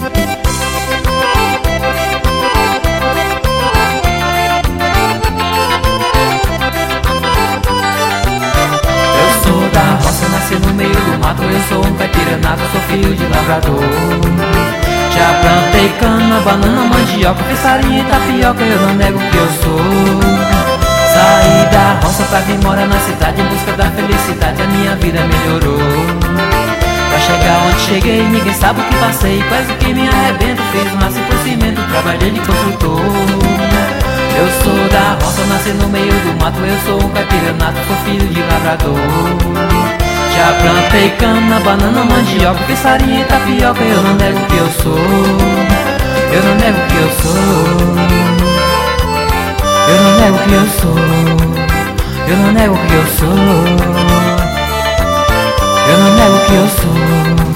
Nasci no meio do mato, eu sou um caipira nato, sou filho de lavrador. Já plantei cana, banana, mandioca, fiz farinha e tapioca, eu não nego que eu sou. Saí da roça pra vir morar na cidade em busca da felicidade, a minha vida melhorou. Pra chegar onde cheguei, ninguém sabe o que passei, quase que me arrebento, fiz nasci por cimento, trabalhei de construtor. Eu sou da roça, nasci no meio do mato, eu sou um caipira nato, sou filho de lavrador. Já plantei cana, banana, mandioca, fiz farinha e tapioca, eu não nego que eu sou. Eu não nego que eu sou. Eu não nego que eu sou. Eu não nego que eu sou. Eu não nego que eu sou.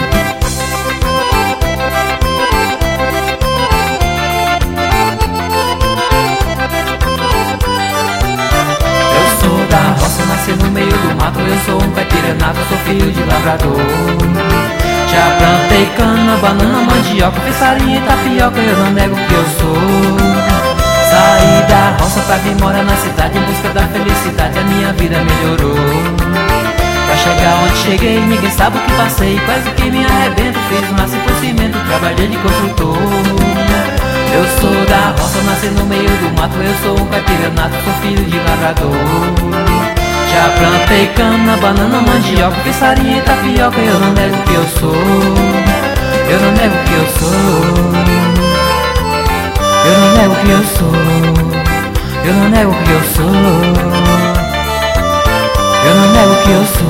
Nasci no meio do mato, eu sou um caipira nato, sou filho de lavrador. Já plantei cana, banana, mandioca, fiz farinha e tapioca, eu não nego que eu sou. Saí da roça pra vir morar na cidade em busca da felicidade, a minha vida melhorou. Pra chegar onde cheguei, ninguém sabe o que passei, quase que me arrebento, fiz nasci por cimento, trabalhei de construtor. Eu sou da roça, nasci no meio do mato, eu sou um caipira nato, sou filho de lavrador. Já plantei cana, banana, mandioca, fiz farinha e tapioca, eu não nego que eu sou. Eu não nego que eu sou. Eu não nego que eu sou. Eu não nego que eu sou. Eu não nego que eu sou.